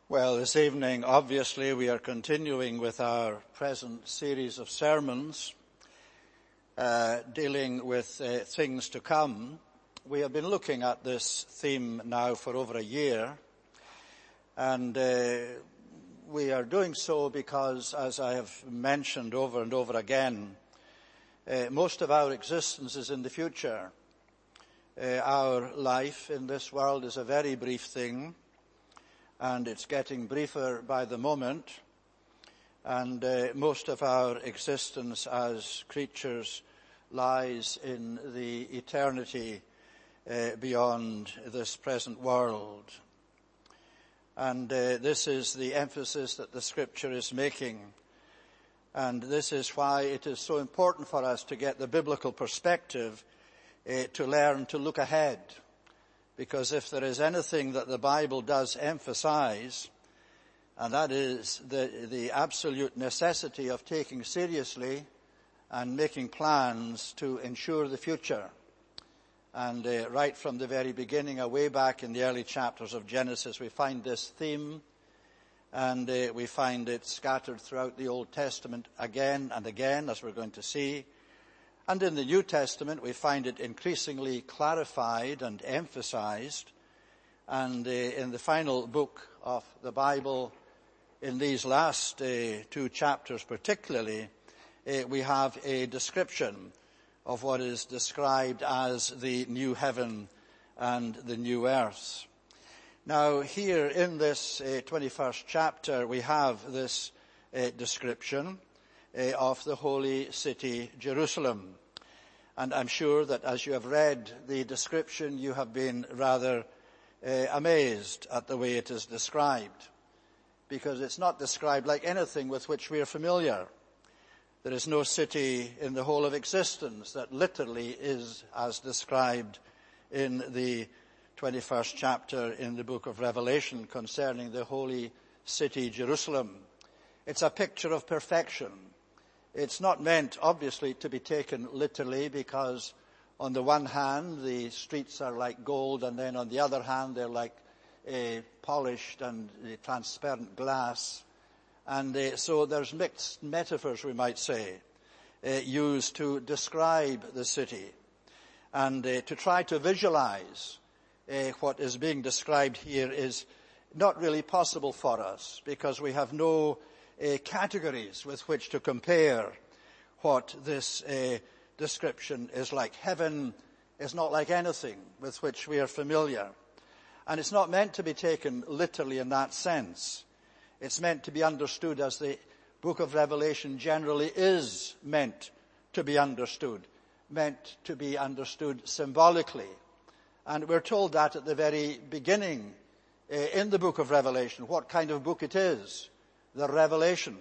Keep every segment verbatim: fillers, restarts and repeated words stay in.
Well, this evening, obviously, we are continuing with our present series of sermons uh, dealing with uh, things to come. We have been looking at this theme now for over a year, and uh, we are doing so because, as I have mentioned over and over again, uh, most of our existence is in the future. Uh, our life in this world is a very brief thing, and it's getting briefer by the moment, and uh, most of our existence as creatures lies in the eternity uh, beyond this present world. And uh, this is the emphasis that the Scripture is making, and this is why it is so important for us to get the biblical perspective uh, to learn to look ahead. Because if there is anything that the Bible does emphasize, and that is the, the absolute necessity of taking seriously and making plans to ensure the future. And uh, right from the very beginning, uh, way back in the early chapters of Genesis, we find this theme, and uh, we find it scattered throughout the Old Testament again and again, as we're going to see. And in the New Testament, we find it increasingly clarified and emphasized. And uh, in the final book of the Bible, in these last uh, two chapters particularly, uh, we have a description of what is described as the new heaven and the new earth. Now, here in this uh, twenty-first chapter, we have this uh, description Uh, of the holy city, Jerusalem. And I'm sure that as you have read the description, you have been rather uh, amazed at the way it is described, because it's not described like anything with which we are familiar. There is no city in the whole of existence that literally is as described in the twenty-first chapter in the book of Revelation concerning the holy city, Jerusalem. It's a picture of perfection. It's not meant, obviously, to be taken literally, because on the one hand, the streets are like gold, and then on the other hand, they're like uh, polished and uh, transparent glass. And uh, so there's mixed metaphors, we might say, uh, used to describe the city. And uh, to try to visualize uh, what is being described here is not really possible for us, because we have no Uh, categories with which to compare what this uh, description is like. Heaven is not like anything with which we are familiar. And it's not meant to be taken literally in that sense. It's meant to be understood as the book of Revelation generally is meant to be understood, meant to be understood symbolically. And we're told that at the very beginning uh, in the book of Revelation, what kind of book it is. The revelation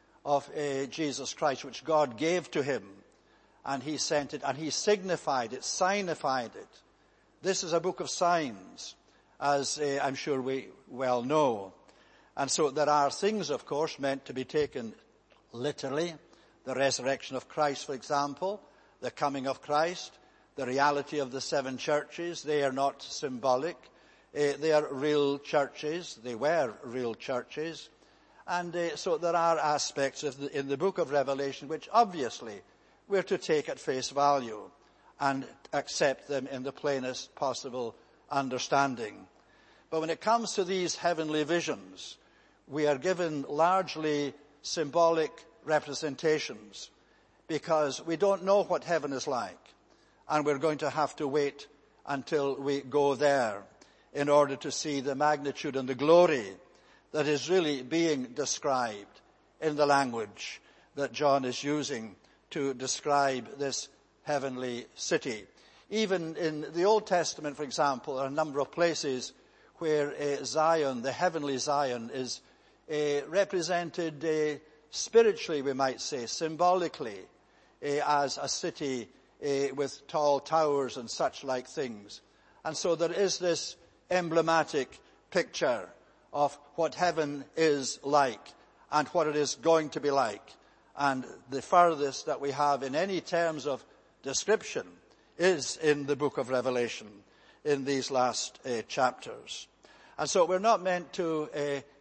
of uh, Jesus Christ, which God gave to him, and he sent it, and he signified it, signified it. This is a book of signs, as uh, I'm sure we well know. And so there are things, of course, meant to be taken literally. The resurrection of Christ, for example, the coming of Christ, the reality of the seven churches. They are not symbolic. Uh, they are real churches. They were real churches. And uh, so there are aspects of the, in the book of Revelation which obviously we're to take at face value and accept them in the plainest possible understanding. But when it comes to these heavenly visions, we are given largely symbolic representations, because we don't know what heaven is like, and we're going to have to wait until we go there in order to see the magnitude and the glory that is really being described in the language that John is using to describe this heavenly city. Even in the Old Testament, for example, there are a number of places where uh, Zion, the heavenly Zion, is uh, represented uh, spiritually, we might say, symbolically, uh, as a city uh, with tall towers and such like things. And so there is this emblematic picture of what heaven is like and what it is going to be like. And the furthest that we have in any terms of description is in the book of Revelation, in these last uh, chapters. And so we're not meant to uh,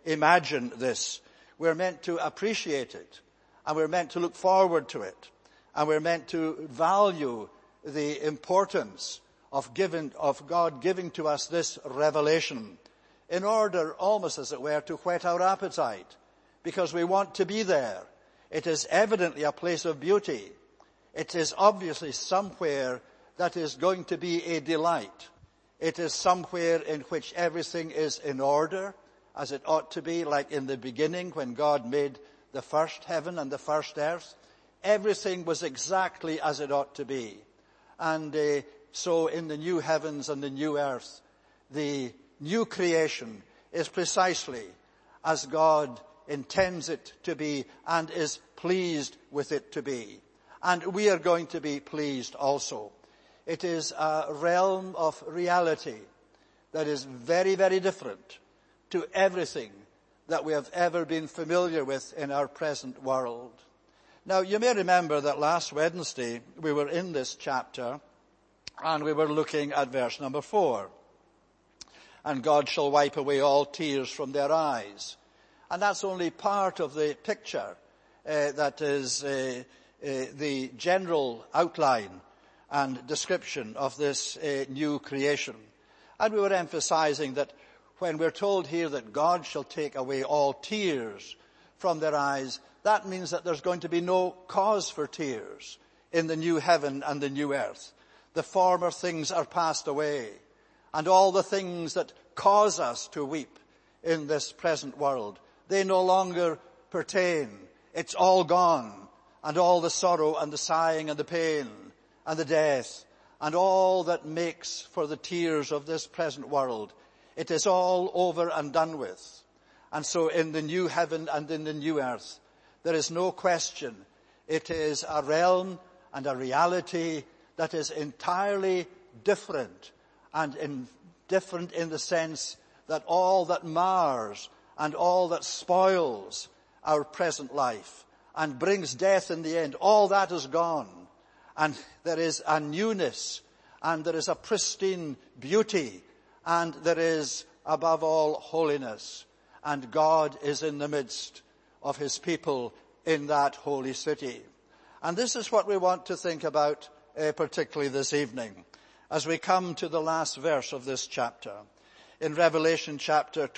imagine this. We're meant to appreciate it, and we're meant to look forward to it, and we're meant to value the importance of giving, of God giving to us this revelation in order, almost as it were, to whet our appetite, because we want to be there. It is evidently a place of beauty. It is obviously somewhere that is going to be a delight. It is somewhere in which everything is in order, as it ought to be, like in the beginning when God made the first heaven and the first earth. Everything was exactly as it ought to be. And uh, so in the new heavens and the new earth, the new creation is precisely as God intends it to be and is pleased with it to be. And we are going to be pleased also. It is a realm of reality that is very, very different to everything that we have ever been familiar with in our present world. Now, you may remember that last Wednesday we were in this chapter and we were looking at verse number four. And God shall wipe away all tears from their eyes. And that's only part of the picture uh, that is uh, uh, the general outline and description of this uh, new creation. And we were emphasizing that when we're told here that God shall take away all tears from their eyes, that means that there's going to be no cause for tears in the new heaven and the new earth. The former things are passed away, and all the things that cause us to weep in this present world, they no longer pertain. It's all gone, and all the sorrow and the sighing and the pain and the death and all that makes for the tears of this present world, it is all over and done with. And so in the new heaven and in the new earth, there is no question. It is a realm and a reality that is entirely different, and in, different in the sense that all that mars and all that spoils our present life and brings death in the end, all that is gone. And there is a newness, and there is a pristine beauty, and there is, above all, holiness. And God is in the midst of his people in that holy city. And this is what we want to think about, uh, particularly this evening, as we come to the last verse of this chapter. In Revelation chapter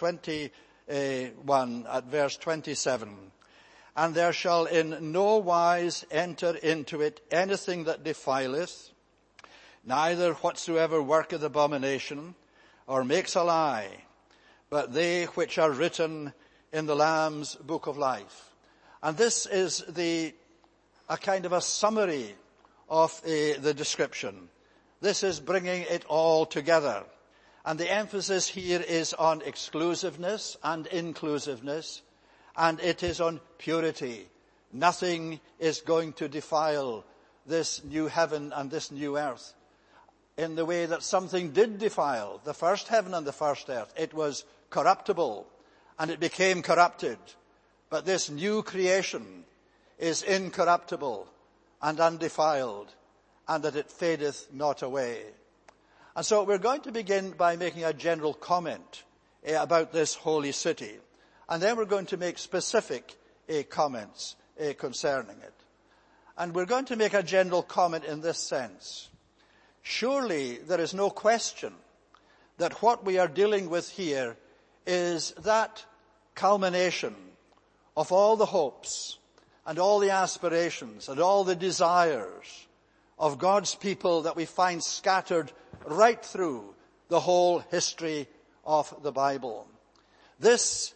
twenty-one, at verse twenty-seven, and there shall in no wise enter into it anything that defileth, neither whatsoever worketh abomination, or makes a lie, but they which are written in the Lamb's book of life. And this is the a kind of a summary of uh, the description. This is bringing it all together. And the emphasis here is on exclusiveness and inclusiveness, and it is on purity. Nothing is going to defile this new heaven and this new earth in the way that something did defile the first heaven and the first earth. It was corruptible, and it became corrupted. But this new creation is incorruptible and undefiled, and that it fadeth not away. And so we're going to begin by making a general comment uh, about this holy city. And then we're going to make specific uh, comments uh, concerning it. And we're going to make a general comment in this sense. Surely there is no question that what we are dealing with here is that culmination of all the hopes and all the aspirations and all the desires of God's people that we find scattered right through the whole history of the Bible. This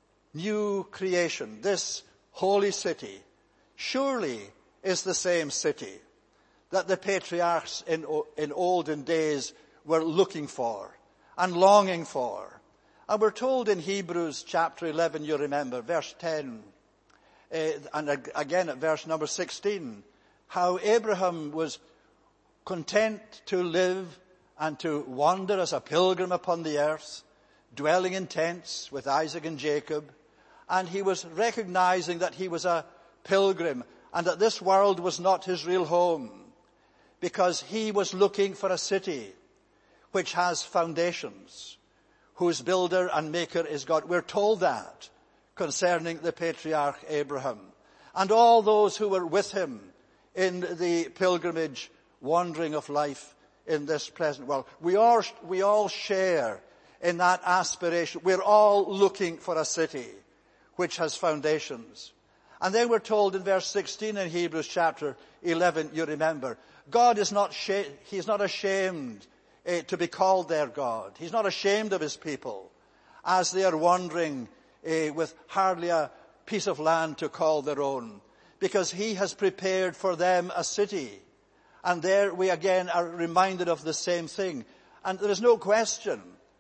new creation, this holy city, surely is the same city that the patriarchs in, in olden days were looking for and longing for. And we're told in Hebrews chapter eleven, you remember, verse ten, uh, and again at verse number sixteen, how Abraham was content to live and to wander as a pilgrim upon the earth, dwelling in tents with Isaac and Jacob. And he was recognizing that he was a pilgrim and that this world was not his real home, because he was looking for a city which has foundations, whose builder and maker is God. We're told that concerning the patriarch Abraham and all those who were with him in the pilgrimage wandering of life in this present world. We all, we all share in that aspiration. We're all looking for a city which has foundations. And then we're told in verse sixteen in Hebrews chapter eleven, you remember, God is not, sh- he's not ashamed uh, to be called their God. He's not ashamed of his people as they are wandering uh, with hardly a piece of land to call their own, because he has prepared for them a city. And there we again are reminded of the same thing. And there is no question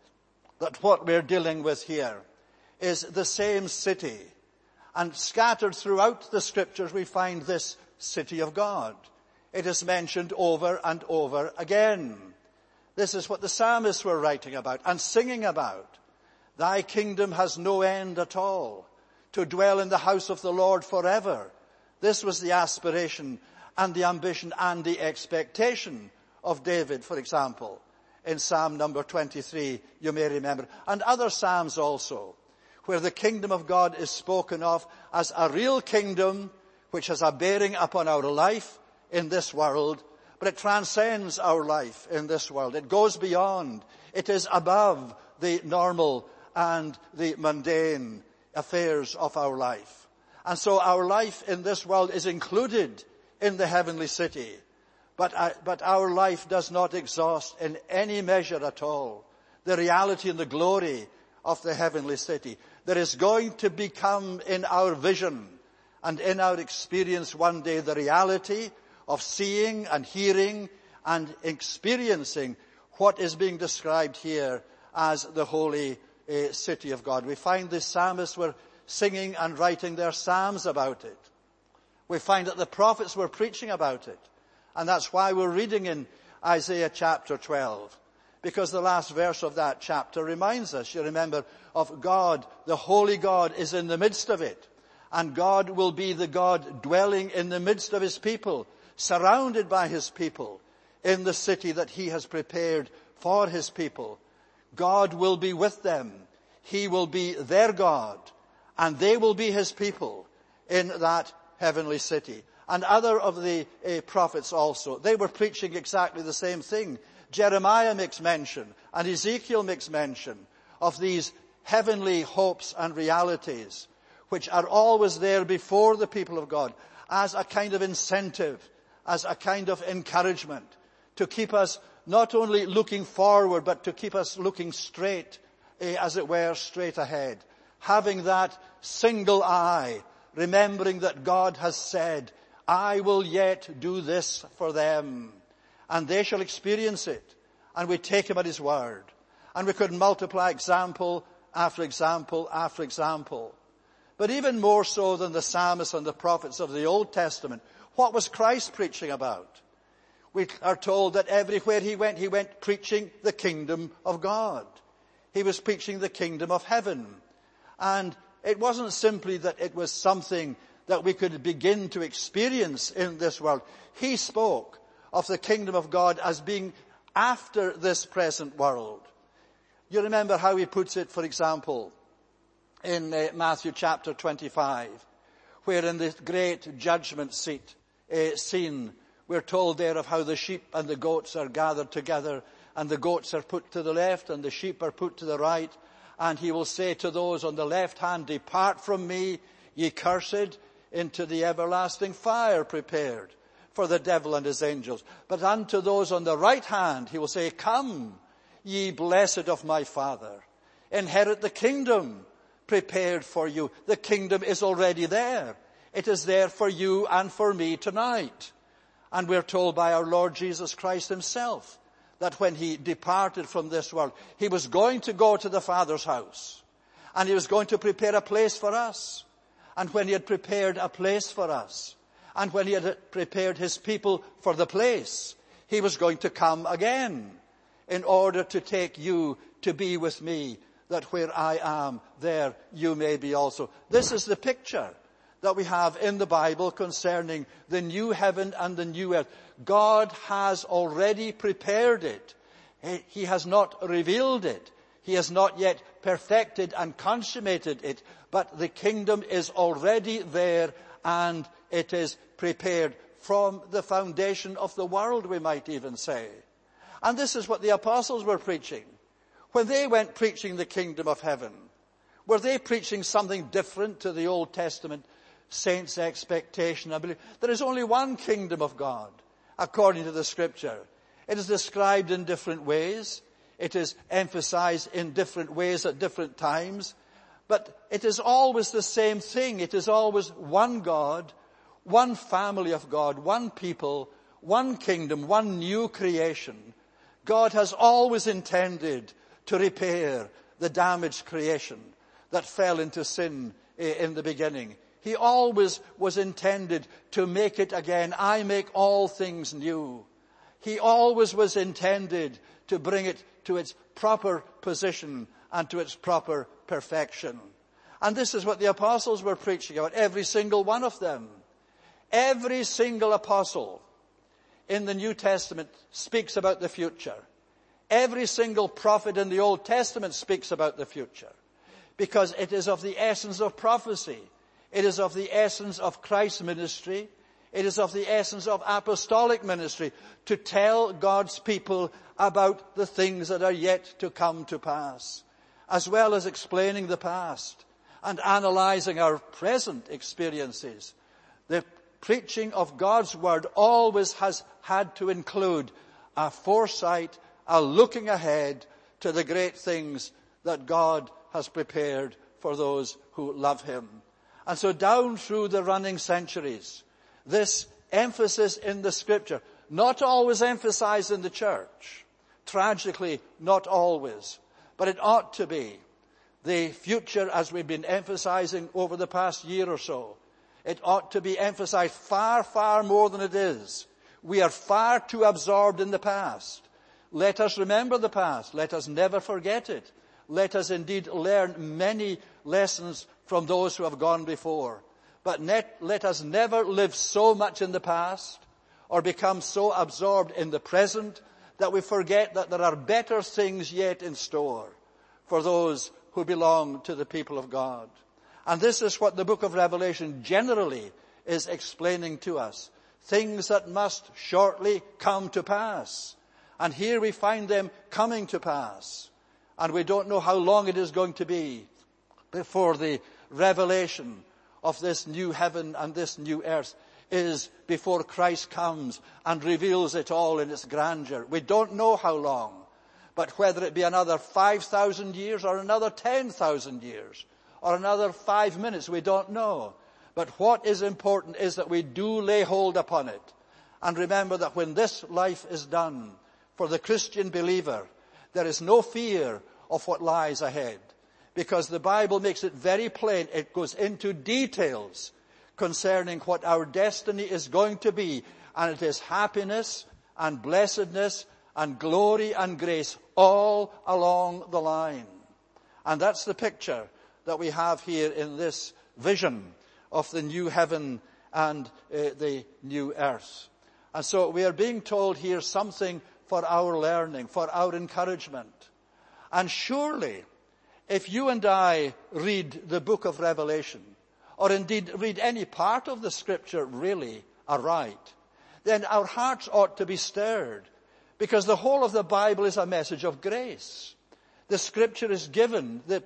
that what we're dealing with here is the same city. And scattered throughout the scriptures we find this city of God. It is mentioned over and over again. This is what the psalmists were writing about and singing about. Thy kingdom has no end at all, to dwell in the house of the Lord forever. This was the aspiration and the ambition and the expectation of David, for example, in Psalm number twenty-three, you may remember, and other psalms also, where the kingdom of God is spoken of as a real kingdom which has a bearing upon our life in this world, but it transcends our life in this world. It goes beyond. It is above the normal and the mundane affairs of our life. And so our life in this world is included in the heavenly city. But, uh, but our life does not exhaust in any measure at all the reality and the glory of the heavenly city. There is going to become in our vision and in our experience one day the reality of seeing and hearing and experiencing what is being described here as the holy uh, city of God. We find the psalmists were singing and writing their psalms about it. We find that the prophets were preaching about it. And that's why we're reading in Isaiah chapter twelve. Because the last verse of that chapter reminds us, you remember, of God, the holy God is in the midst of it. And God will be the God dwelling in the midst of his people, surrounded by his people, in the city that he has prepared for his people. God will be with them. He will be their God, and they will be his people in that heavenly city. And other of the uh, prophets also, they were preaching exactly the same thing. Jeremiah makes mention, and Ezekiel makes mention of these heavenly hopes and realities, which are always there before the people of God as a kind of incentive, as a kind of encouragement to keep us not only looking forward, but to keep us looking straight, eh, as it were, straight ahead. Having that single eye, remembering that God has said, I will yet do this for them, and they shall experience it. And we take him at his word. And we could multiply example after example after example. But even more so than the psalmists and the prophets of the Old Testament, what was Christ preaching about? We are told that everywhere he went, he went preaching the kingdom of God. He was preaching the kingdom of heaven. And it wasn't simply that it was something that we could begin to experience in this world. He spoke of the kingdom of God as being after this present world. You remember how he puts it, for example, in uh, Matthew chapter twenty-five, where in the great judgment seat uh, scene, we're told there of how the sheep and the goats are gathered together, and the goats are put to the left and the sheep are put to the right. And he will say to those on the left hand, depart from me, ye cursed, into the everlasting fire prepared for the devil and his angels. But unto those on the right hand, he will say, come, ye blessed of my Father, inherit the kingdom prepared for you. The kingdom is already there. It is there for you and for me tonight. And we're told by our Lord Jesus Christ himself that when he departed from this world, he was going to go to the Father's house. And he was going to prepare a place for us. And when he had prepared a place for us, and when he had prepared his people for the place, he was going to come again in order to take you to be with me, that where I am, there you may be also. This is the picture that we have in the Bible concerning the new heaven and the new earth. God has already prepared it. He has not revealed it. He has not yet perfected and consummated it, but the kingdom is already there and it is prepared from the foundation of the world, we might even say. And this is what the apostles were preaching. When they went preaching the kingdom of heaven, were they preaching something different to the Old Testament saints' expectation? I believe there is only one kingdom of God, according to the Scripture. It is described in different ways. It is emphasized in different ways at different times. But it is always the same thing. It is always one God, one family of God, one people, one kingdom, one new creation. God has always intended to repair the damaged creation that fell into sin in the beginning. He always was intended to make it again. I make all things new. He always was intended to bring it to its proper position and to its proper perfection. And this is what the apostles were preaching about, every single one of them. Every single apostle in the New Testament speaks about the future. Every single prophet in the Old Testament speaks about the future, because it is of the essence of prophecy. It is of the essence of Christ's ministry. It is of the essence of apostolic ministry to tell God's people about the things that are yet to come to pass, as well as explaining the past and analyzing our present experiences. The preaching of God's word always has had to include a foresight, a looking ahead to the great things that God has prepared for those who love him. And so down through the running centuries, this emphasis in the Scripture, not always emphasized in the church, tragically not always, but it ought to be. The future, as we've been emphasizing over the past year or so, it ought to be emphasized far, far more than it is. We are far too absorbed in the past. Let us remember the past. Let us never forget it. Let us indeed learn many lessons from those who have gone before. But net, let us never live so much in the past or become so absorbed in the present that we forget that there are better things yet in store for those who belong to the people of God. And this is what the book of Revelation generally is explaining to us. Things that must shortly come to pass. And here we find them coming to pass. And we don't know how long it is going to be before the revelation of this new heaven and this new earth is before Christ comes and reveals it all in its grandeur. We don't know how long, but whether it be another five thousand years or another ten thousand years or another five minutes, we don't know. But what is important is that we do lay hold upon it and remember that when this life is done, for the Christian believer, there is no fear of what lies ahead, because the Bible makes it very plain. It goes into details concerning what our destiny is going to be, and it is happiness and blessedness and glory and grace all along the line. And that's the picture that we have here in this vision of the new heaven and uh, the new earth. And so we are being told here something for our learning, for our encouragement. And surely, if you and I read the book of Revelation, or indeed read any part of the Scripture really aright, then our hearts ought to be stirred, because the whole of the Bible is a message of grace. The Scripture is given. The,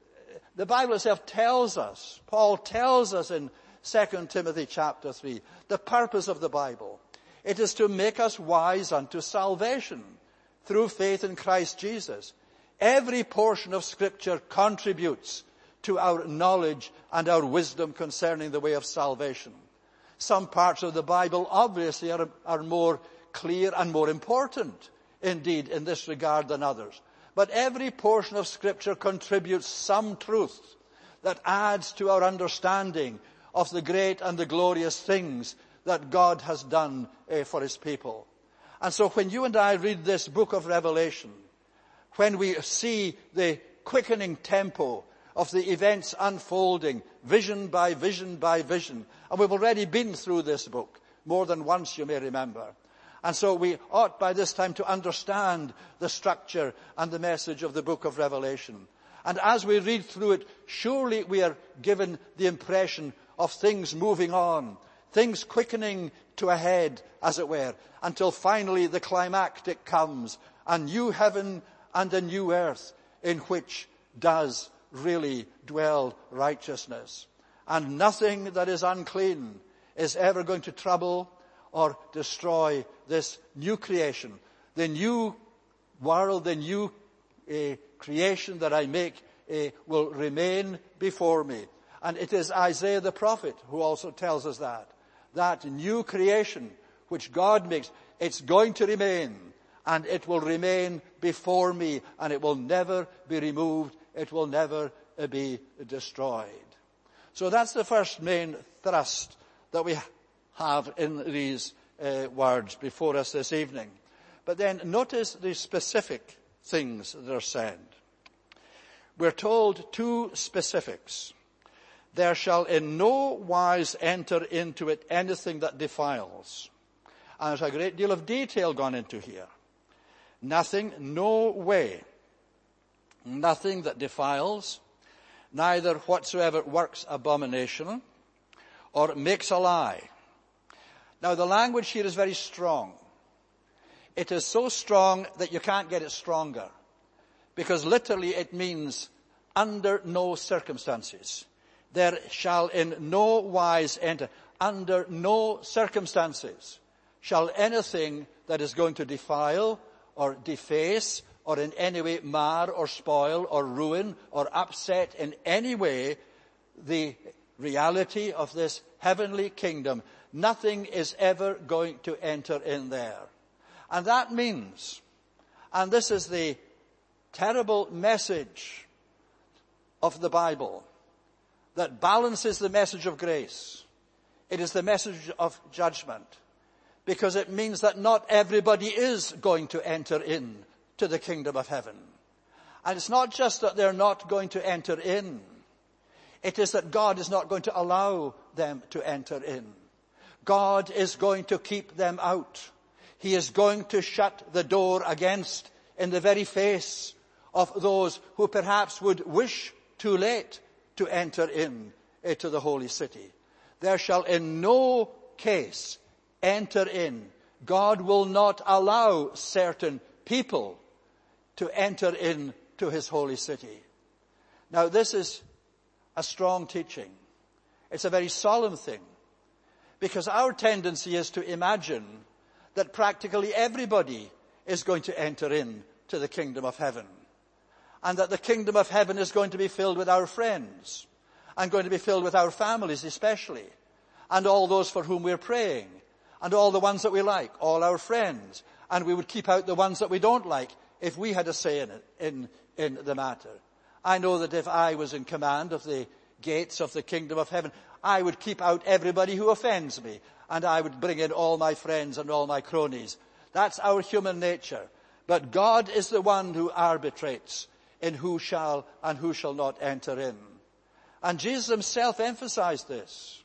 the Bible itself tells us, Paul tells us in Second Timothy chapter three, the purpose of the Bible. It is to make us wise unto salvation through faith in Christ Jesus. Every portion of Scripture contributes to our knowledge and our wisdom concerning the way of salvation. Some parts of the Bible obviously are, are more clear and more important, indeed, in this regard than others. But every portion of Scripture contributes some truth that adds to our understanding of the great and the glorious things that God has done uh, for his people. And so when you and I read this book of Revelation, when we see the quickening tempo of the events unfolding, vision by vision by vision, and we've already been through this book more than once, you may remember, And so we ought by this time to understand the structure and the message of the book of Revelation. And as we read through it, surely we are given the impression of things moving on, things quickening to a head, as it were, until finally the climactic comes, a new heaven and a new earth in which does really dwell righteousness. And nothing that is unclean is ever going to trouble or destroy this new creation. The new world, the new uh, creation that I make uh, will remain before me. And it is Isaiah the prophet who also tells us that. That new creation which God makes, it's going to remain. And it will remain before me. And it will never be removed. It will never uh, be destroyed. So that's the first main thrust that we have in these uh, words before us this evening. But then notice the specific things that are said. We're told two specifics. There shall in no wise enter into it anything that defiles. And there's a great deal of detail gone into here. Nothing, no way. Nothing that defiles, neither whatsoever works abomination or makes a lie. Now the language here is very strong. It is so strong that you can't get it stronger. Because literally it means under no circumstances. There shall in no wise enter, under no circumstances shall anything that is going to defile or deface or in any way mar or spoil or ruin or upset in any way the reality of this heavenly kingdom. Nothing is ever going to enter in there. And that means, and this is the terrible message of the Bible that balances the message of grace. It is the message of judgment, because it means that not everybody is going to enter in to the kingdom of heaven. And it's not just that they're not going to enter in. It is that God is not going to allow them to enter in. God is going to keep them out. He is going to shut the door against in the very face of those who perhaps would wish too late to enter in to the holy city. There shall in no case enter in. God will not allow certain people to enter in to his holy city. Now this is a strong teaching. It's a very solemn thing, because our tendency is to imagine that practically everybody is going to enter in to the kingdom of heaven, and that the kingdom of heaven is going to be filled with our friends, and going to be filled with our families especially, and all those for whom we're praying, and all the ones that we like, all our friends, and we would keep out the ones that we don't like if we had a say in it, in, in the matter. I know that if I was in command of the gates of the kingdom of heaven, I would keep out everybody who offends me, and I would bring in all my friends and all my cronies. That's our human nature. But God is the one who arbitrates in who shall and who shall not enter in. And Jesus himself emphasized this.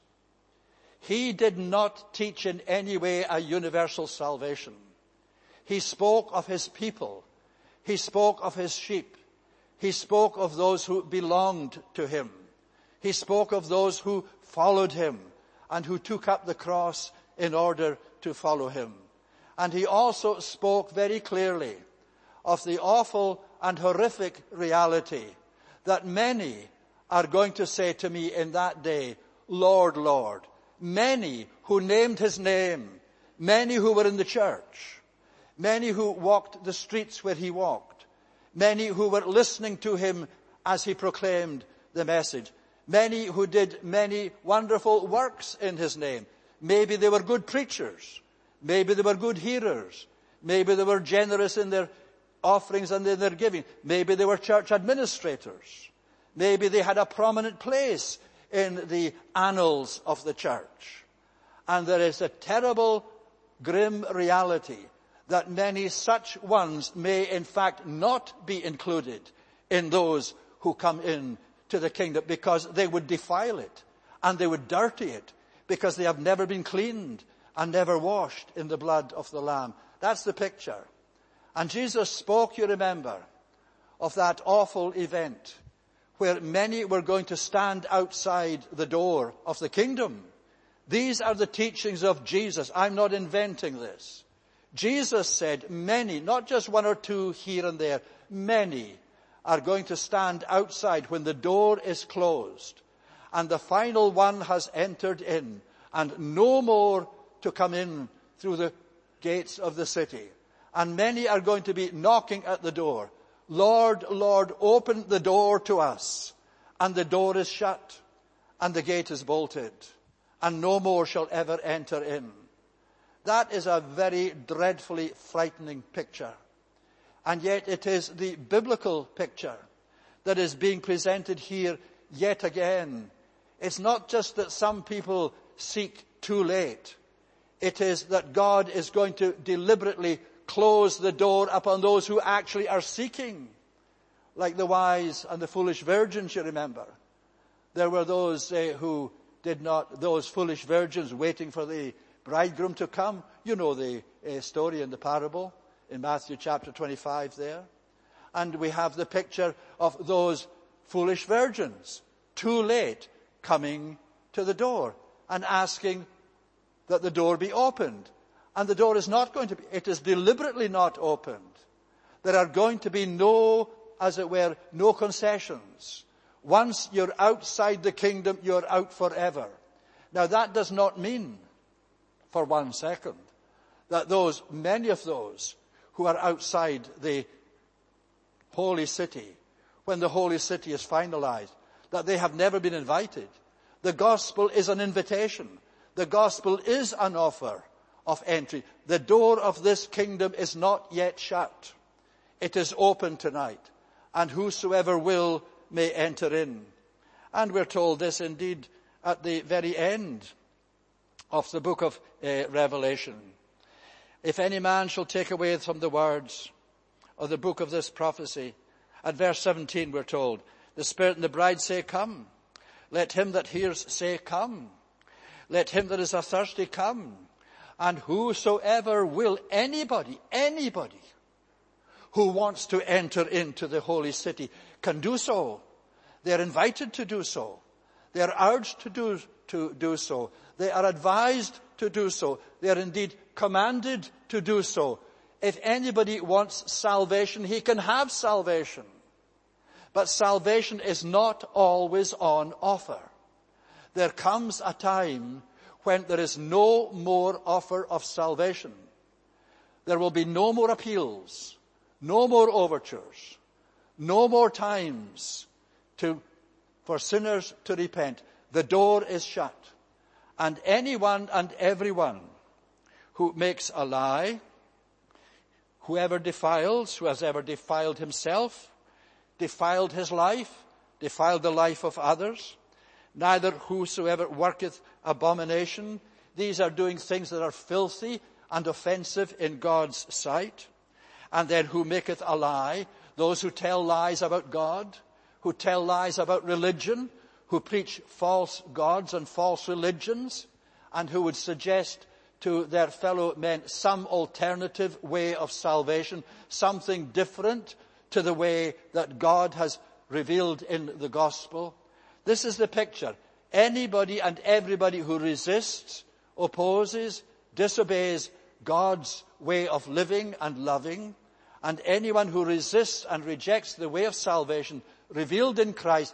He did not teach in any way a universal salvation. He spoke of his people. He spoke of his sheep. He spoke of those who belonged to him. He spoke of those who followed him and who took up the cross in order to follow him. And he also spoke very clearly of the awful and horrific reality that many are going to say to me in that day, Lord, Lord. Many who named his name, many who were in the church, many who walked the streets where he walked, many who were listening to him as he proclaimed the message, many who did many wonderful works in his name. Maybe they were good preachers, maybe they were good hearers, maybe they were generous in their offerings and in their giving, maybe they were church administrators, maybe they had a prominent place in the annals of the church. And there is a terrible, grim reality that many such ones may in fact not be included in those who come in to the kingdom, because they would defile it and they would dirty it, because they have never been cleaned and never washed in the blood of the Lamb. That's the picture. And Jesus spoke, you remember, of that awful event where many were going to stand outside the door of the kingdom. These are the teachings of Jesus. I'm not inventing this. Jesus said many, not just one or two here and there, many are going to stand outside when the door is closed and the final one has entered in, and no more to come in through the gates of the city. And many are going to be knocking at the door. Lord, Lord, open the door to us. And the door is shut, and the gate is bolted, and no more shall ever enter in. That is a very dreadfully frightening picture. And yet it is the biblical picture that is being presented here yet again. It's not just that some people seek too late. It is that God is going to deliberately close the door upon those who actually are seeking. Like the wise and the foolish virgins, you remember. There were those uh, who did not, those foolish virgins waiting for the bridegroom to come. You know the uh, story in the parable in Matthew chapter twenty-five there. And we have the picture of those foolish virgins, too late, coming to the door and asking that the door be opened. And the door is not going to be, it is deliberately not opened. There are going to be no, as it were, no concessions. Once you're outside the kingdom, you're out forever. Now that does not mean for one second that those, many of those who are outside the holy city, when the holy city is finalized, that they have never been invited. The gospel is an invitation. The gospel is an offer of entry. The door of this kingdom is not yet shut. It is open tonight, and whosoever will may enter in. And we're told this indeed at the very end of the book of uh, Revelation. If any man shall take away from the words of the book of this prophecy, at verse seventeen we're told, the Spirit and the bride say, come. Let him that hears say, come. Let him that is athirty come. And whosoever will, anybody, anybody who wants to enter into the holy city can do so. They're invited to do so. They're urged to do, to do so. They are advised to do so. They are indeed commanded to do so. If anybody wants salvation, he can have salvation. But salvation is not always on offer. There comes a time when there is no more offer of salvation. There will be no more appeals, no more overtures, no more times to, for sinners to repent. The door is shut. And anyone and everyone who makes a lie, whoever defiles, who has ever defiled himself, defiled his life, defiled the life of others, neither whosoever worketh abomination. These are doing things that are filthy and offensive in God's sight. And then who maketh a lie, those who tell lies about God, who tell lies about religion, who preach false gods and false religions, and who would suggest to their fellow men some alternative way of salvation, something different to the way that God has revealed in the gospel. This is the picture. Anybody and everybody who resists, opposes, disobeys God's way of living and loving, and anyone who resists and rejects the way of salvation revealed in Christ,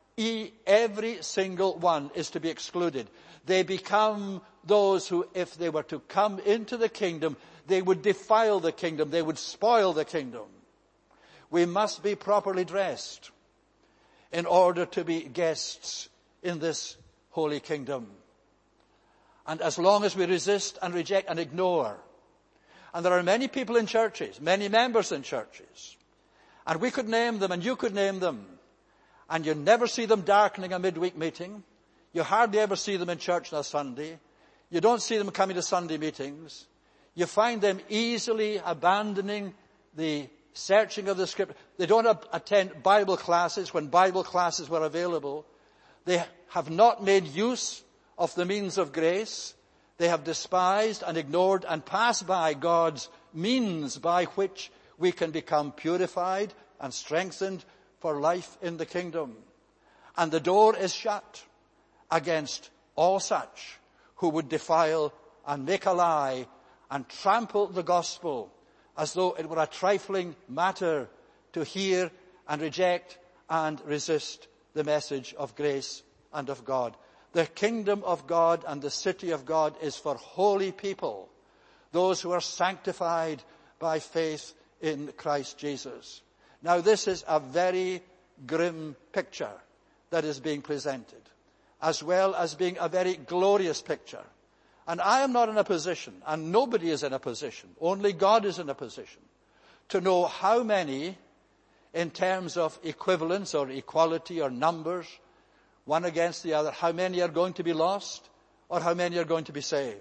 every single one is to be excluded. They become those who, if they were to come into the kingdom, they would defile the kingdom, they would spoil the kingdom. We must be properly dressed in order to be guests in this holy kingdom. And as long as we resist and reject and ignore, and there are many people in churches, many members in churches, and we could name them and you could name them, and you never see them darkening a midweek meeting. You hardly ever see them in church on a Sunday. You don't see them coming to Sunday meetings. You find them easily abandoning the searching of the Scripture. They don't attend Bible classes when Bible classes were available. They have not made use of the means of grace. They have despised and ignored and passed by God's means by which we can become purified and strengthened for life in the kingdom. And the door is shut against all such who would defile and make a lie and trample the gospel as though it were a trifling matter to hear and reject and resist the message of grace and of God. The kingdom of God and the city of God is for holy people, those who are sanctified by faith in Christ Jesus. Now, this is a very grim picture that is being presented, as well as being a very glorious picture. And I am not in a position, and nobody is in a position, only God is in a position, to know how many, in terms of equivalence or equality or numbers, one against the other, how many are going to be lost or how many are going to be saved.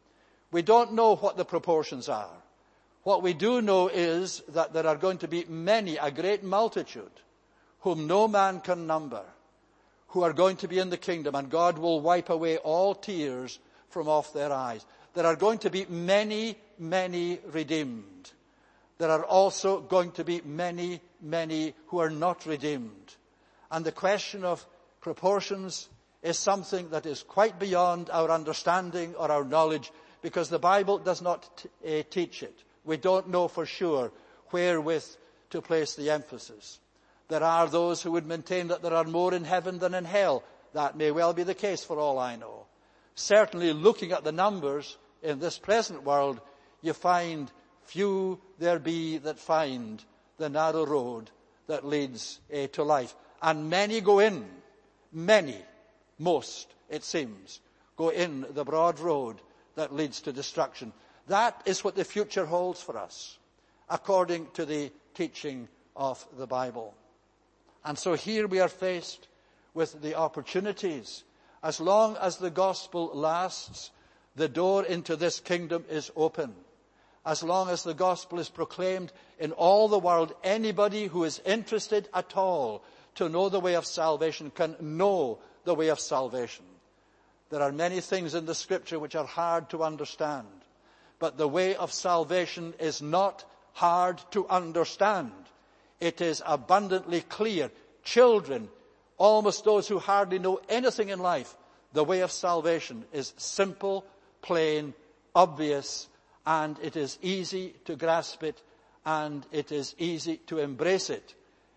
We don't know what the proportions are. What we do know is that there are going to be many, a great multitude, whom no man can number, who are going to be in the kingdom, and God will wipe away all tears from off their eyes. There are going to be many, many redeemed. There are also going to be many, many who are not redeemed. And the question of proportions is something that is quite beyond our understanding or our knowledge, because the Bible does not t- uh, teach it. We don't know for sure wherewith to place the emphasis. There are those who would maintain that there are more in heaven than in hell. That may well be the case for all I know. Certainly, looking at the numbers in this present world, you find few there be that find the narrow road that leads uh, to life. And many go in, many, most, it seems, go in the broad road that leads to destruction. That is what the future holds for us, according to the teaching of the Bible. And so here we are faced with the opportunities. As long as the gospel lasts, the door into this kingdom is open. As long as the gospel is proclaimed in all the world, anybody who is interested at all to know the way of salvation can know the way of salvation. There are many things in the scripture which are hard to understand, but the way of salvation is not hard to understand. It is abundantly clear. Children, almost those who hardly know anything in life, the way of salvation is simple, plain, obvious, and it is easy to grasp it, and it is easy to embrace it.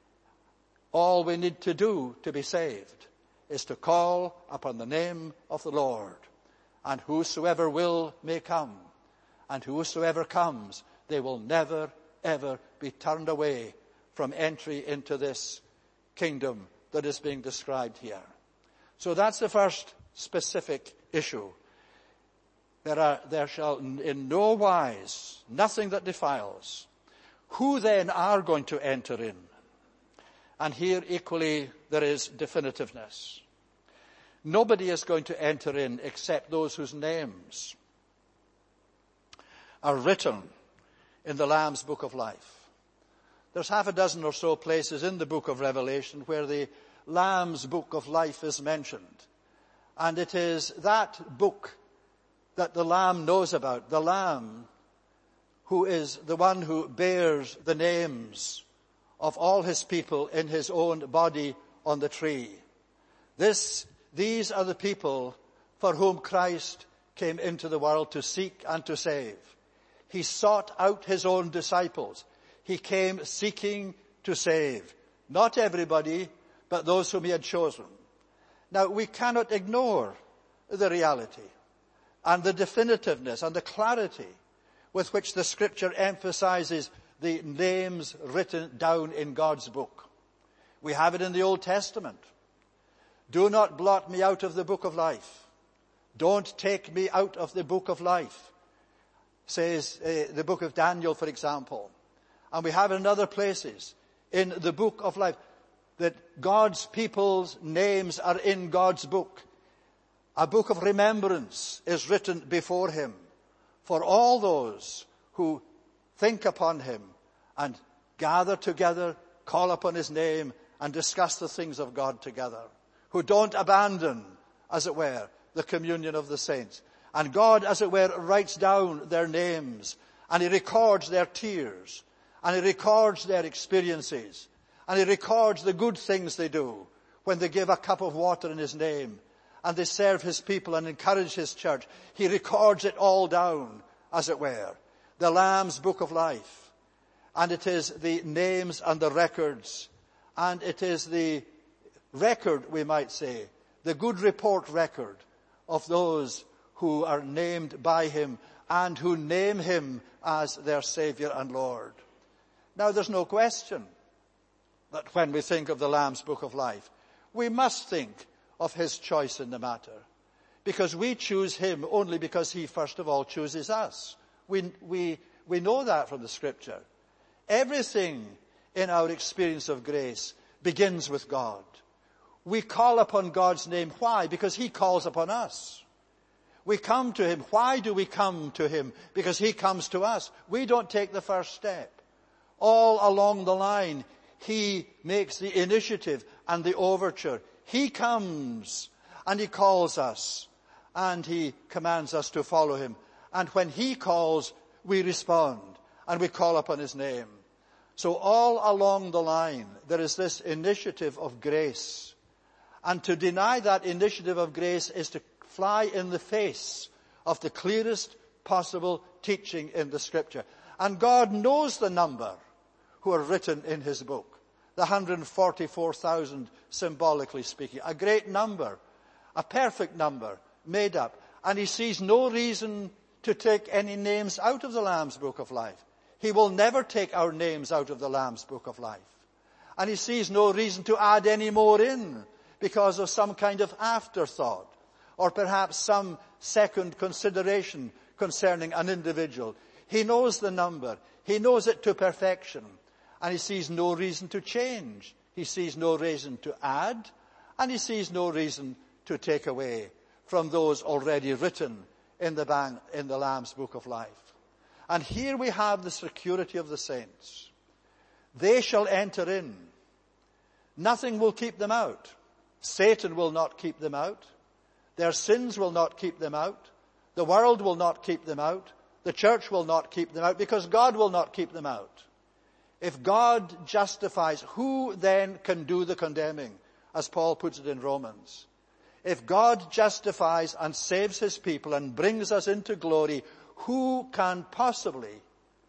All we need to do to be saved is to call upon the name of the Lord, and whosoever will may come, and whosoever comes, they will never, ever be turned away from entry into this kingdom that is being described here. So that's the first specific issue. There are, there shall in no wise, nothing that defiles. Who then are going to enter in? And here equally there is definitiveness. Nobody is going to enter in except those whose names are written in the Lamb's Book of Life. There's half a dozen or so places in the book of Revelation where the Lamb's Book of Life is mentioned. And it is that book that the Lamb knows about, the Lamb who is the one who bears the names of all his people in his own body on the tree. This, these are the people for whom Christ came into the world to seek and to save. He sought out his own disciples. He came seeking to save. Not everybody, but those whom he had chosen. Now, we cannot ignore the reality and the definitiveness and the clarity with which the scripture emphasizes the names written down in God's book. We have it in the Old Testament. Do not blot me out of the book of life. Don't take me out of the book of life, says uh, the book of Daniel, for example. And we have it in other places in the book of life that God's people's names are in God's book. A book of remembrance is written before him for all those who think upon him and gather together, call upon his name, and discuss the things of God together, who don't abandon, as it were, the communion of the saints. And God, as it were, writes down their names, and he records their tears, and he records their experiences, and he records the good things they do when they give a cup of water in his name, and they serve his people and encourage his church. He records it all down, as it were. The Lamb's Book of Life. And it is the names and the records, and it is the record, we might say, the good report record of those who are named by him and who name him as their Savior and Lord. Now, there's no question that when we think of the Lamb's Book of Life, we must think of his choice in the matter, because we choose him only because he first of all chooses us. We, we, we know that from the Scripture. Everything in our experience of grace begins with God. We call upon God's name. Why? Because he calls upon us. We come to him. Why do we come to him? Because he comes to us. We don't take the first step. All along the line, he makes the initiative and the overture. He comes and he calls us and he commands us to follow him. And when he calls, we respond and we call upon his name. So all along the line, there is this initiative of grace. And to deny that initiative of grace is to fly in the face of the clearest possible teaching in the Scripture. And God knows the number who are written in his book. The one hundred forty-four thousand, symbolically speaking. A great number. A perfect number. Made up. And he sees no reason to take any names out of the Lamb's Book of Life. He will never take our names out of the Lamb's Book of Life. And he sees no reason to add any more in because of some kind of afterthought or perhaps some second consideration concerning an individual. He knows the number. He knows it to perfection. And he sees no reason to change. He sees no reason to add. And he sees no reason to take away from those already written in the, bang, in the Lamb's Book of Life. And here we have the security of the saints. They shall enter in. Nothing will keep them out. Satan will not keep them out. Their sins will not keep them out. The world will not keep them out. The church will not keep them out because God will not keep them out. If God justifies, who then can do the condemning, as Paul puts it in Romans? If God justifies and saves his people and brings us into glory, who can possibly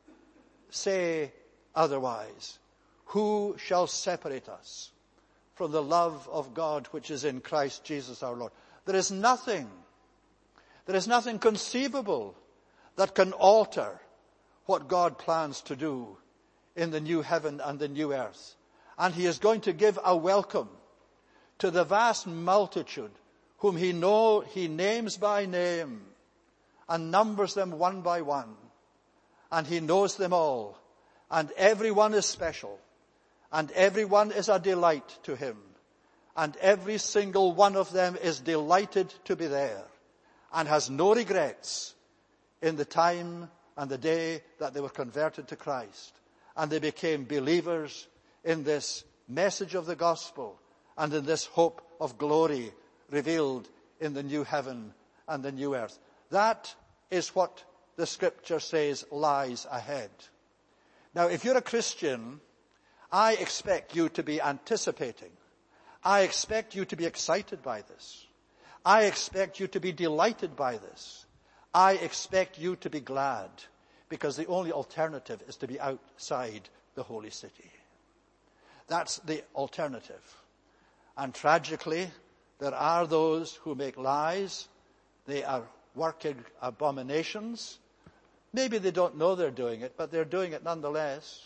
say otherwise? Who shall separate us from the love of God which is in Christ Jesus our Lord? There is nothing, there is nothing conceivable that can alter what God plans to do in the new heaven and the new earth. And he is going to give a welcome to the vast multitude whom he know, he names by name and numbers them one by one. And he knows them all. And everyone is special. And everyone is a delight to him. And every single one of them is delighted to be there and has no regrets in the time and the day that they were converted to Christ. And they became believers in this message of the gospel and in this hope of glory revealed in the new heaven and the new earth. That is what the Scripture says lies ahead. Now, if you're a Christian, I expect you to be anticipating. I expect you to be excited by this. I expect you to be delighted by this. I expect you to be glad, because the only alternative is to be outside the holy city. That's the alternative. And tragically, there are those who make lies. They are working abominations. Maybe they don't know they're doing it, but they're doing it nonetheless.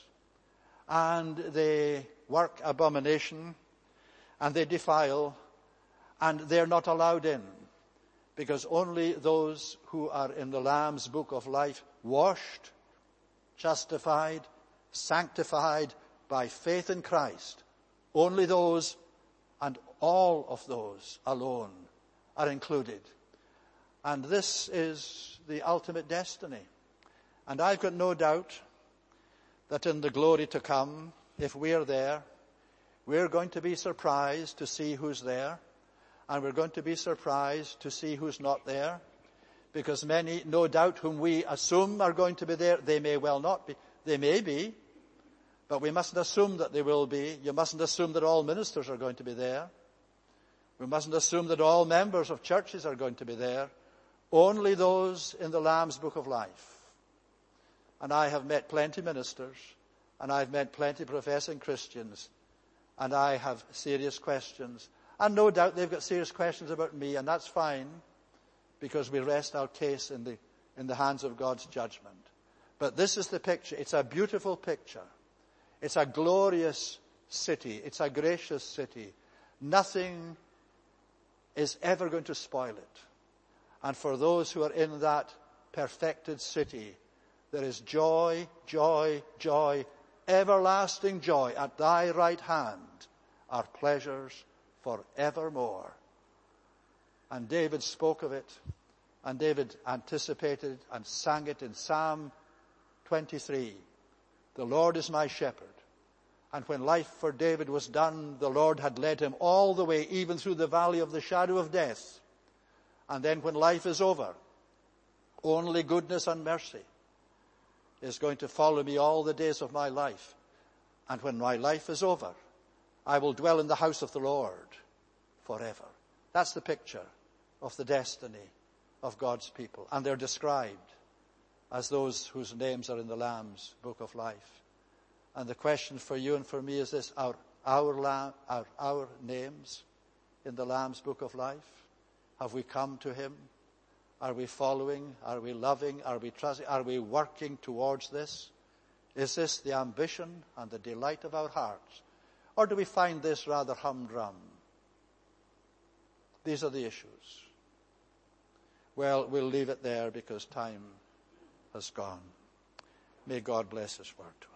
And they work abomination, and they defile, and they're not allowed in, because only those who are in the Lamb's Book of Life, washed, justified, sanctified by faith in Christ, only those and all of those alone are included. And this is the ultimate destiny. And I've got no doubt that in the glory to come, if we're there, we're going to be surprised to see who's there, and we're going to be surprised to see who's not there, because many, no doubt, whom we assume are going to be there, they may well not be. They may be, but we mustn't assume that they will be. You mustn't assume that all ministers are going to be there. We mustn't assume that all members of churches are going to be there. Only those in the Lamb's Book of Life. And I have met plenty ministers, and I've met plenty professing Christians, and I have serious questions. And no doubt they've got serious questions about me, and that's fine, because we rest our case in the, in the hands of God's judgment. But this is the picture. It's a beautiful picture. It's a glorious city. It's a gracious city. Nothing is ever going to spoil it. And for those who are in that perfected city, there is joy, joy, joy, everlasting joy. At thy right hand are pleasures forevermore. And David spoke of it, and David anticipated and sang it in Psalm twenty-three. The Lord is my shepherd. And when life for David was done, the Lord had led him all the way, even through the valley of the shadow of death. And then when life is over, only goodness and mercy is going to follow me all the days of my life. And when my life is over, I will dwell in the house of the Lord forever. That's the picture of the destiny of God's people. And they're described as those whose names are in the Lamb's Book of Life. And the question for you and for me is this: Are our, lamb, are our names in the Lamb's Book of Life? Have we come to him? Are we following? Are we loving? Are we trusting? Are we working towards this? Is this the ambition and the delight of our hearts? Or do we find this rather humdrum? These are the issues. Well, we'll leave it there because time has gone. May God bless his word to us.